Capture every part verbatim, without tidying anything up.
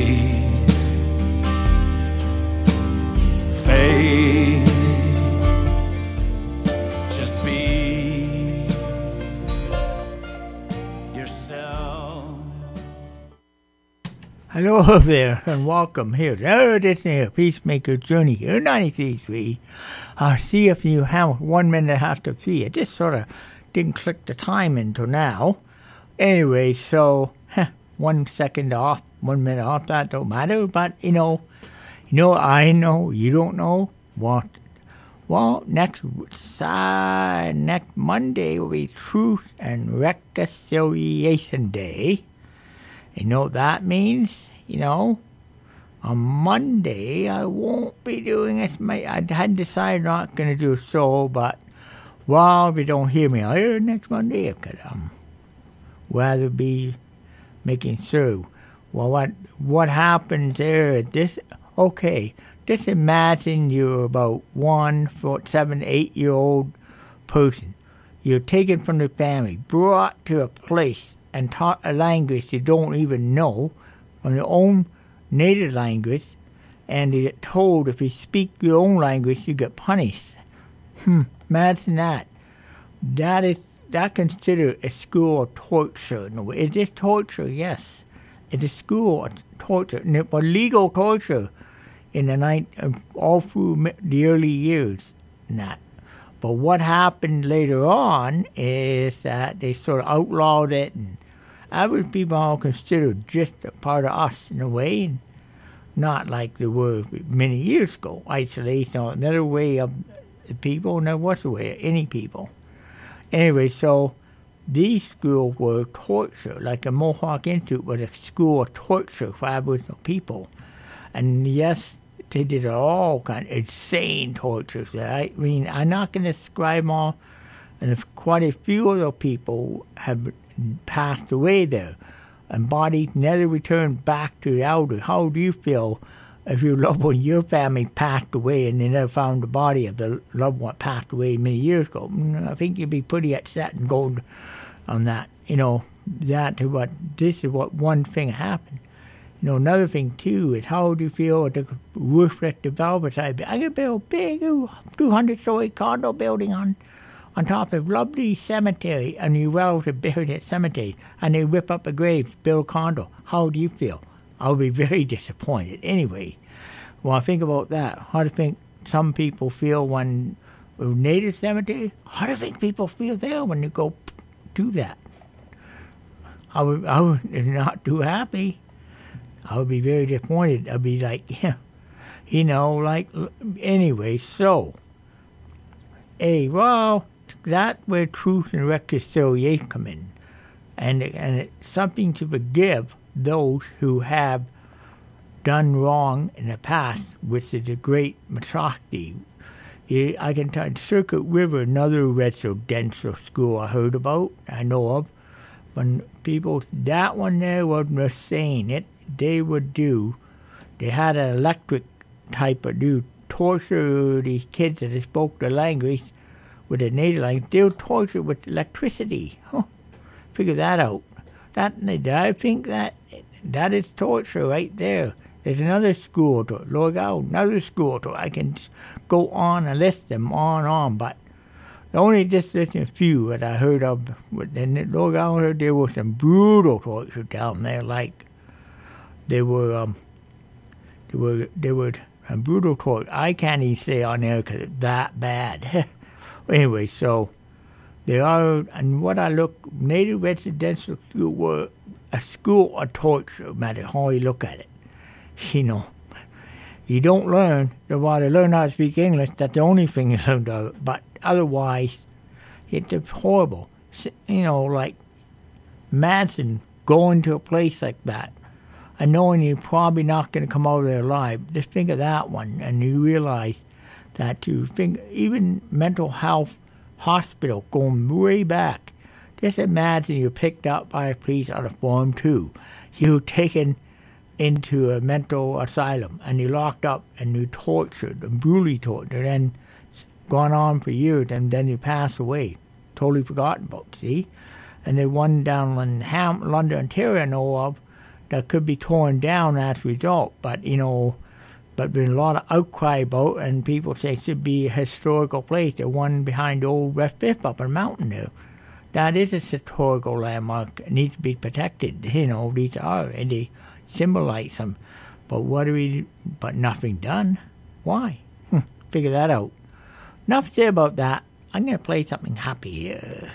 Faith, just be yourself. Hello there, and welcome here to another edition of Peacemaker Journey here, ninety-three point three. I'll see if you have one minute after three. I just sort of didn't click the time until now. Anyway, so, huh, one second off, one minute off, that don't matter, but, you know, you know, I know, you don't know what. Well, next uh, next Monday will be Truth and Reconciliation Day. You know what that means? You know, on Monday I won't be doing this. I had decided not going to do so, but well, if you don't hear me here next Monday, I could um rather be making sure. Well, what what happens there at this? Okay, just imagine you're about one, four, seven, eight-year-old person. You're taken from the family, brought to a place, and taught a language you don't even know, from your own native language, and you get told if you speak your own language, you get punished. Hmm, imagine that. That is that considered a school of torture. No, it is torture, yes. It is school of torture, but legal torture in the night, all through the early years, not. But what happened later on is that they sort of outlawed it, and average people are considered just a part of us in a way, and not like they were many years ago. Isolation, another way of the people, and there was a way of any people. Anyway, so these schools were torture, like a Mohawk Institute was a school of torture for Aboriginal people. And yes, they did all kind of insane tortures. I mean, I'm not going to describe them all, and if quite a few of those people have passed away there, and bodies never returned back to the elder. How do you feel if your loved one, your family passed away, and they never found the body of the loved one passed away many years ago? I think you'd be pretty upset and go on that. You know, that to what this is what one thing happened. You know, another thing too is how do you feel at the worthless developer side? I could build a big two hundred story condo building on on top of lovely cemetery, and you relative buried at cemetery, and they rip up a grave, build a condo. How do you feel? I'll be very disappointed. Anyway, well, I think about that. How do you think some people feel when native cemetery? How do you think people feel there when you go do that? I would, I would not too happy. I would be very disappointed. I'd be like, yeah, you know, like, anyway, so, hey, well, that's where truth and reconciliation come in. And, and it's something to forgive those who have done wrong in the past, which is a great atrocity. I can tell you, Circuit River, another residential school I heard about, I know of, when people, that one there wasn't saying it, they would do, they had an electric type of do, torture these kids that spoke the language with a native language. They would torture with electricity. Huh. Figure that out. That I think that that is torture right there. There's another school to look out, another school to. I can go on and list them on and on, but only just listen a few that I heard of. Then look out, there was some brutal torture down there, like they were, um, they were, they were some brutal torture. I can't even say on there because it's that bad. Anyway, so there are, and what I look, native residential school were a school of torture, no matter how you look at it. You know, you don't learn, while they learn how to speak English, that's the only thing you learn to, but otherwise, it's horrible. You know, like, imagine going to a place like that, and knowing you're probably not going to come out of there alive. Just think of that one, and you realize that you think, even mental health hospital going way back, just imagine you're picked up by a police on a Form two. You're taken into a mental asylum, and you're locked up, and you're tortured, and brutally tortured, and gone on for years, and then you pass away. Totally forgotten about, see? And the one down in Ham, London, Ontario, I know of, that could be torn down as a result. But, you know, but there's a lot of outcry about, and people say it should be a historical place, the one behind old West Fifth up in the mountain there. That is a historical landmark. It needs to be protected. You know, these are, and they symbolize them. But what do we, but nothing done? Why? Hm, figure that out. Enough said about that. I'm going to play something happy here.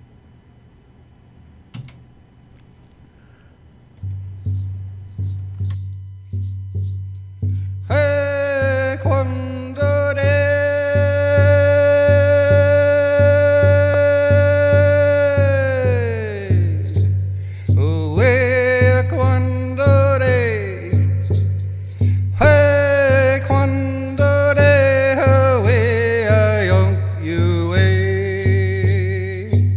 Hey, cuando de oh, hey, cuando de hey, cuando de oh, hey, I young you way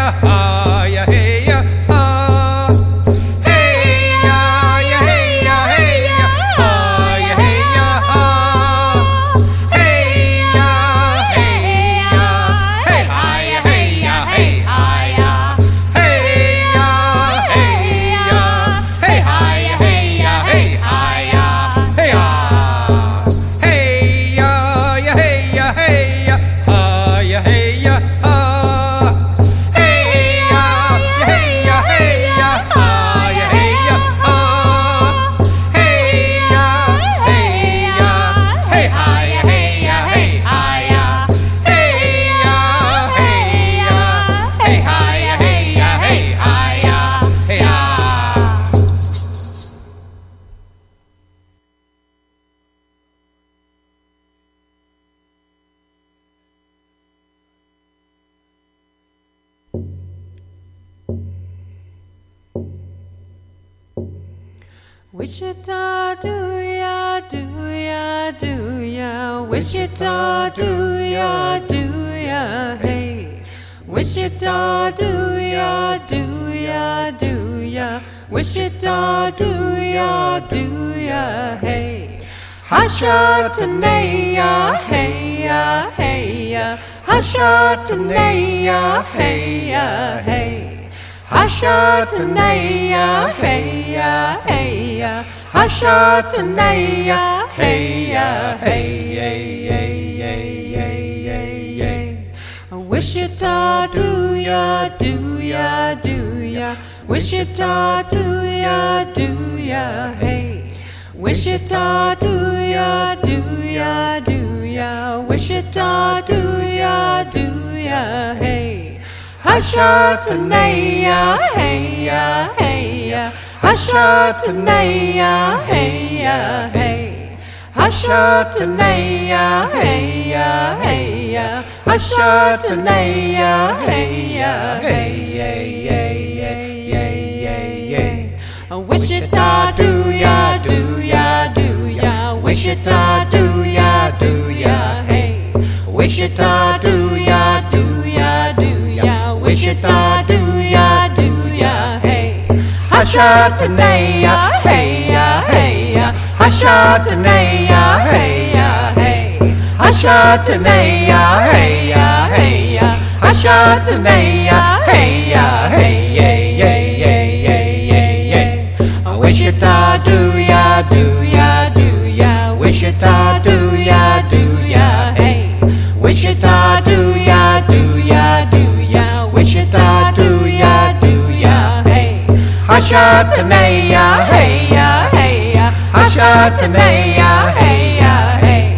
ya, ha, ya, hey, ya, ha. Hey, ya, ya, hey, ya, hey, ya, ha, ya, hey, ya, ha. Hey, ya, hey, ya, hey, hi, ya, hey, ya, hey, hi, ya. Hey, ya, hey, ya, hey, hi, ya, hey, ya, hey, hi, ya. Hey, ah. Hey, ya, ya, hey, ya, hey, ya, ha, ya, hey, ya, ha. Hey, ya, ya, hey, ya, hey, ya, ha, ya, hey, ya, ha. Hey, ya, hey, ya, hey, hi, ya, hey, ya, hey, hi, ya. Hey, ya, hey, ya, hey, hi, ya, hey, ya, hey, hi, ya. Hey, ah. Wichita, do ya, do ya, do ya, Wichita, do ya, do ya, hey. Wichita, do ya, do ya, do ya, Wichita, do ya, do ya, hey. Hashatanaya, hey ya, hey ya, Hashatanaya, hey ya, hey. Hashatanaya, hey ya, hey ya, Hashatanaya, hey ya, hey, yay, yay, yay, yay, yay, yay. Wichita, do ya, do ya, do ya, Wichita, do ya, do ya, hey. Wichita, do ya, do ya, do ya, Wichita, do ya, do ya, hey. Hashatanaya, hey ya, hey ya, Hashatanaya, hey ya, hey. Hashatanaya, hey ya, hey ya, Hashatanaya, hey ya, hey, yay, yay, yay, yay, yay, yay. Wichita, do ya, do ya, do ya, Wichita, do ya, do ya, hey. Wichita, do ya, do ya, do ya, Wichita, do ya, do ya, hey. Hashatanaya, hey ya, hey ya, Hashatanaya, hey ya, hey. Hashatanaya, hey ya, hey ya, Hashatanaya, hey ya, hey, yay, yay, yay, yay, yay, yay. Wichita, do ya, do ya, do ya, Wichita, do ya, do ya, hey. Wichita, do ya, do ya, do ya, Wichita, do ya, do ya, hey. Hashatanaya, hey ya, hey ya, Hashatanaya, hey ya, hey.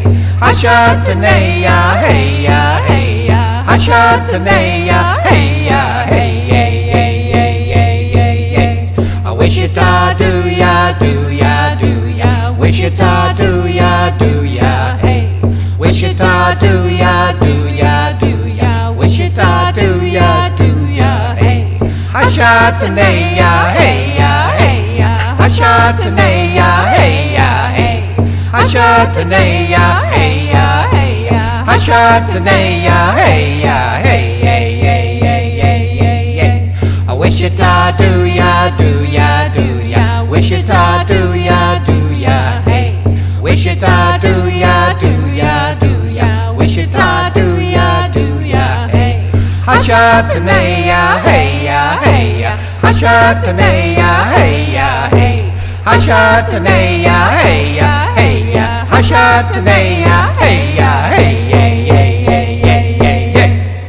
Hashatanaya, hey ya, hey ya, Hashatanaya, hey ya, hey, yay, yay, yay, yay, yay, yay. Wichita, do ya, do ya, do ya, Wichita, do ya, do ya, hey. Wichita, do ya, do ya, do ya, Wichita, do ya, do ya, hey. Hashatanaya, hey ya, hey ya, Hashatanaya, hey ya, hey. Hashatanaya, hey ya, hey ya, Hashatanaya, hey ya, hey, yay, yay, yay, yay, yay, yay. Wichita, do ya, do ya, do ya, Wichita, do ya, do ya, hey. Wichita, do ya, do ya, do ya, Wichita, do ya, do ya, hey. Hashatanaya, hey ya, hey ya, Hashatanaya, hey ya, hey. Hashatanaya, hey ya, hey ya, Hashatanaya, hey ya, hey, yay, yay, yay, yay, yay, yay.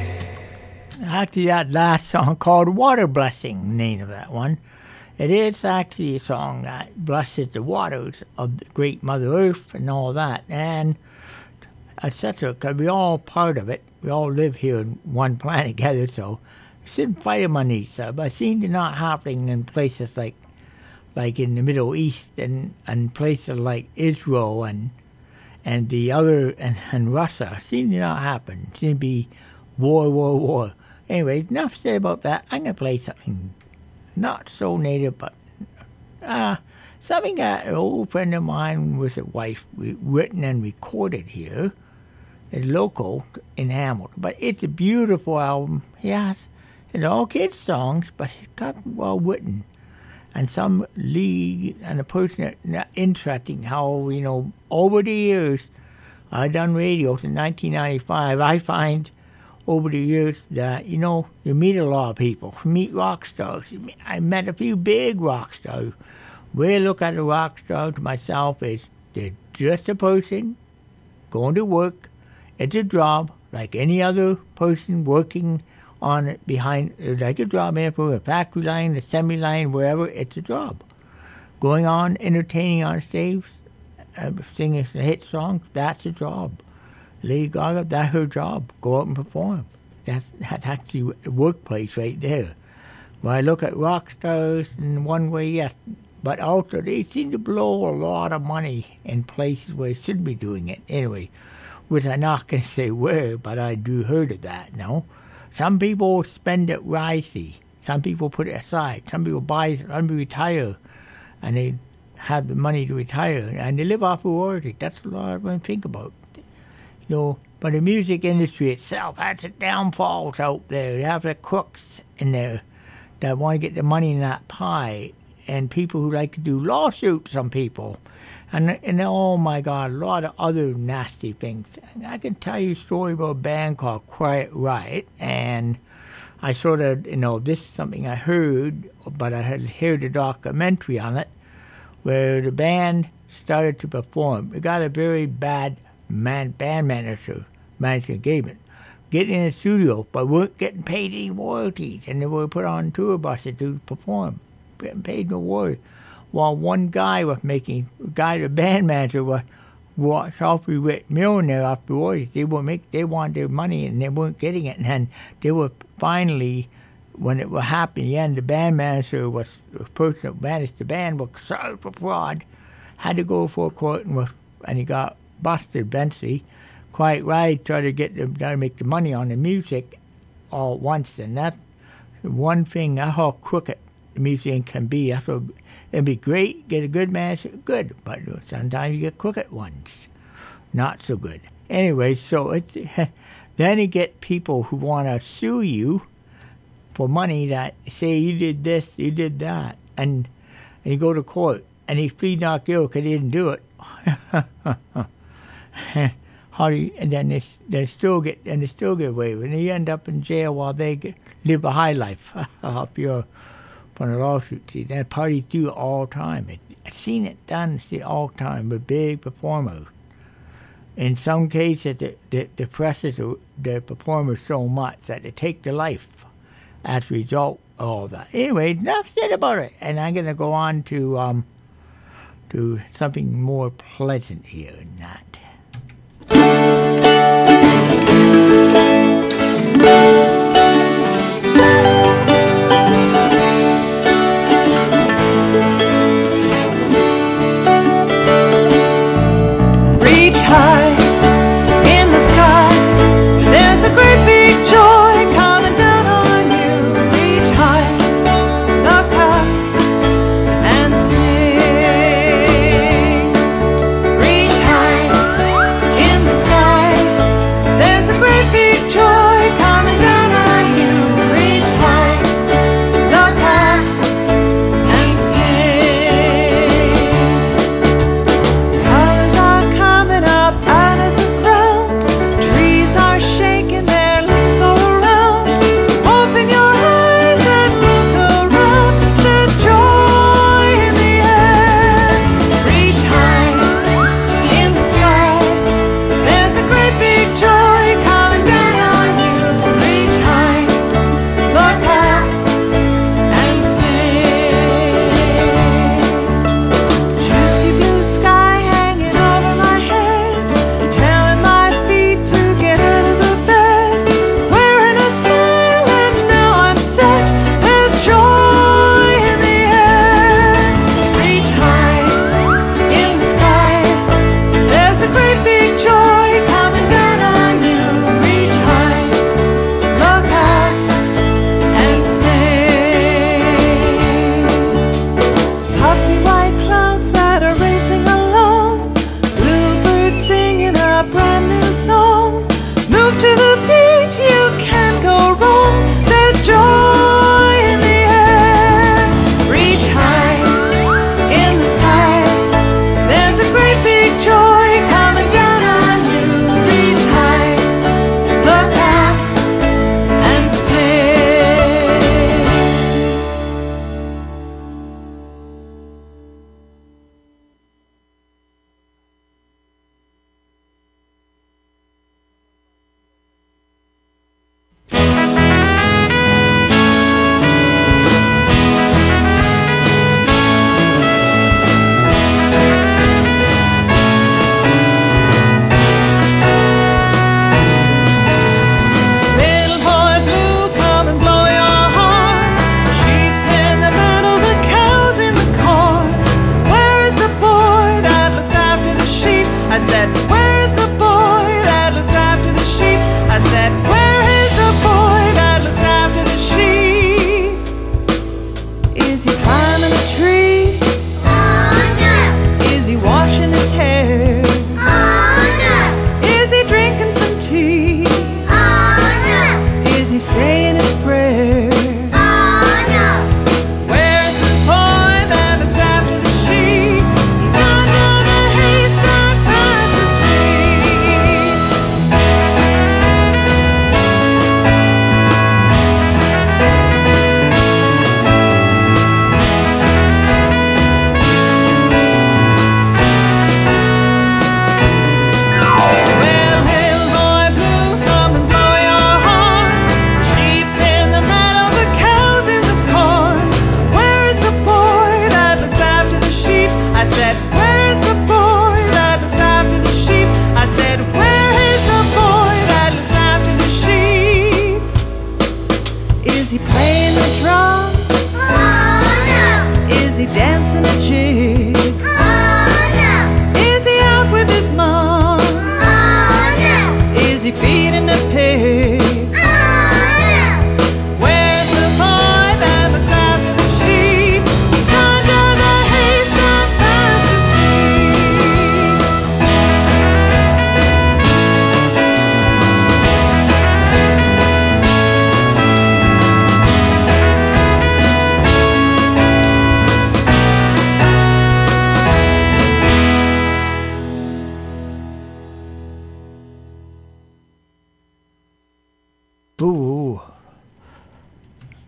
Actually, that last song called Water Blessing, name of that one. It is actually a song that blesses the waters of the great Mother Earth and all that, and et cetera, because we all part of it. We all live here in one planet together, so we shouldn't fight among each other. But it seems to not happening in places like like in the Middle East and, and places like Israel and and the other, and, and Russia. It seems to not happen. It seems to be war, war, war. Anyway, enough said about that. I'm going to play something not so native, but uh, something that an old friend of mine with a wife written and recorded here. It's local in Hamilton, but it's a beautiful album. Yes, it's all kids songs, but it's got well written. And some league and a person that interesting how, you know, over the years, I done radio since nineteen ninety-five. I find over the years that, you know, you meet a lot of people. You meet rock stars. I met a few big rock stars. Where I look at a rock star to myself is they're just a person going to work. It's a job like any other person working on it behind, like a job in for a factory line, assembly line, wherever. It's a job. Going on, entertaining on stage, uh, singing hit songs, that's a job. Lady Gaga, that's her job. Go out and perform. That's, that's actually a workplace right there. When I look at rock stars in one way, yes, but also they seem to blow a lot of money in places where they shouldn't be doing it. Anyway, which I'm not going to say where, but I do heard of that, no? Some people spend it wisely. Some people put it aside. Some people buy it, some people retire, and they have the money to retire, and they live off of royalty. That's a lot of them think about. You know, but the music industry itself has its downfalls out there. They have the crooks in there that want to get the money in that pie, and people who like to do lawsuits, some people. And, and oh my God, a lot of other nasty things. And I can tell you a story about a band called Quiet Riot, and I sort of, you know, this is something I heard, but I had heard a documentary on it, where the band started to perform. They got a very bad man, band manager, manager engagement, getting in the studio, but weren't getting paid any royalties, and they were put on tour buses to perform, getting paid no royalties. While one guy was making, guy, the band manager was, was self-rich millionaire off the royalties. They were make, they wanted their money and they weren't getting it. And then they were finally, when it was happening, the end, the band manager was the person that managed the band was sorry for fraud, had to go for a court and was, and he got busted eventually. Quiet Riot tried to get them trying to make the money on the music all at once, and that's one thing. That's how crooked the music can be. That's what, it'd be great, get a good manager, good, but sometimes you get crooked ones, not so good. Anyway, so it's then you get people who want to sue you for money that say you did this, you did that, and, and you go to court and he plead not guilty because he didn't do it. How do you, and then they, they still get and they still get away with it, and you end up in jail while they get, live a high life up your from a lawsuit. See, that parties do it all the time. It, I've seen it done see, all the time with big performers. In some cases, the, the, the presses the, the performers so much that they take their life as a result of all that. Anyway, enough said about it, and I'm going to go on to um to something more pleasant here than that. Reach high in the sky, there's a great big joy coming down on you. Reach high, look up and sing. Reach high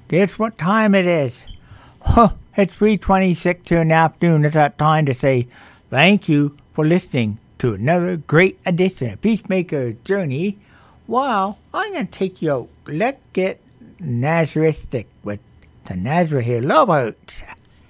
guess what time it is? Huh, it's three twenty-six in the afternoon. It's that time to say thank you for listening to another great edition of Peacemaker Journey. Well, I'm going to take you out. Let's get Nazaristic with the Nazareth here. Love Hurts.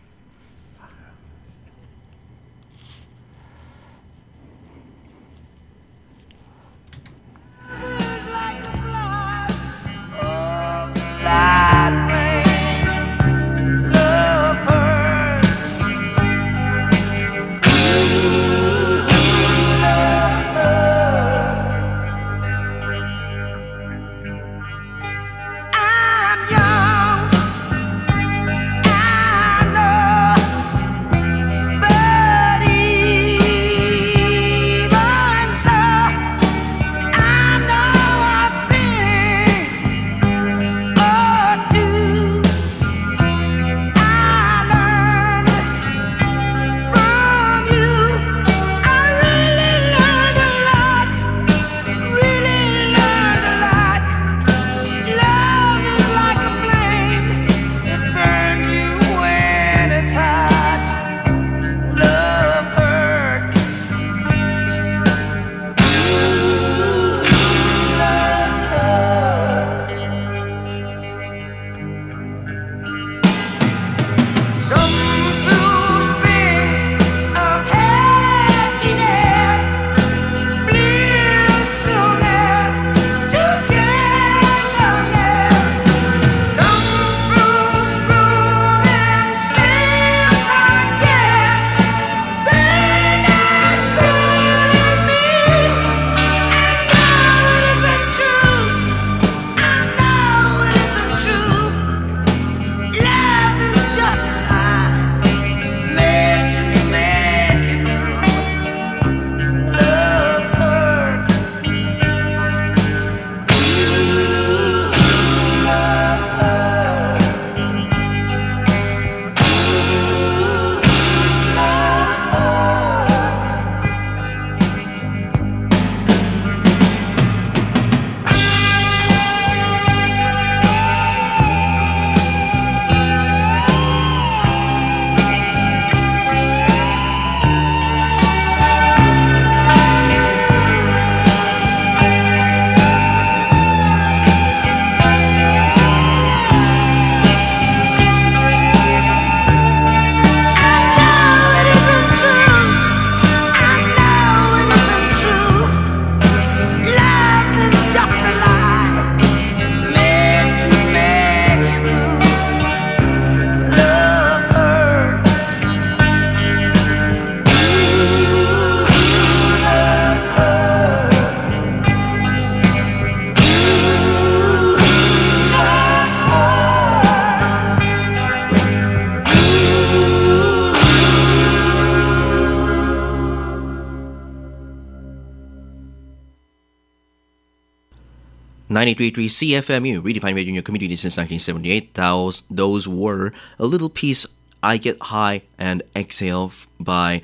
ninety-three point three C F M U, redefining radio in your community since nineteen seventy-eight. Those, those were A Little Piece, I Get High and Exhale by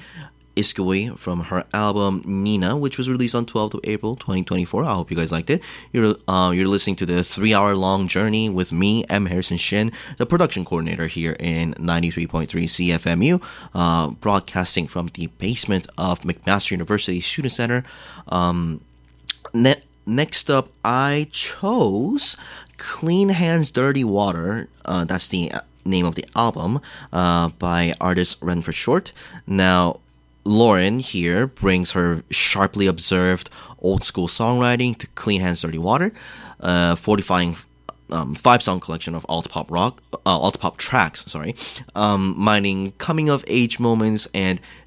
Iskui from her album Nina, which was released on twelfth of April twenty twenty-four. I hope you guys liked it. You're uh, you're listening to the three-hour long journey with me, M. Harrison Shin, the production coordinator here in ninety-three point three C F M U, uh, broadcasting from the basement of McMaster University Student Center. Um, ne- next up, I chose Clean Hands, Dirty Water. Uh, that's the name of the album uh, by artist Ren for Short. Now, Lauren here brings her sharply observed old-school songwriting to Clean Hands, Dirty Water, uh, fortifying um, five-song collection of alt-pop rock, uh, alt-pop tracks, sorry, um, mining coming-of-age moments and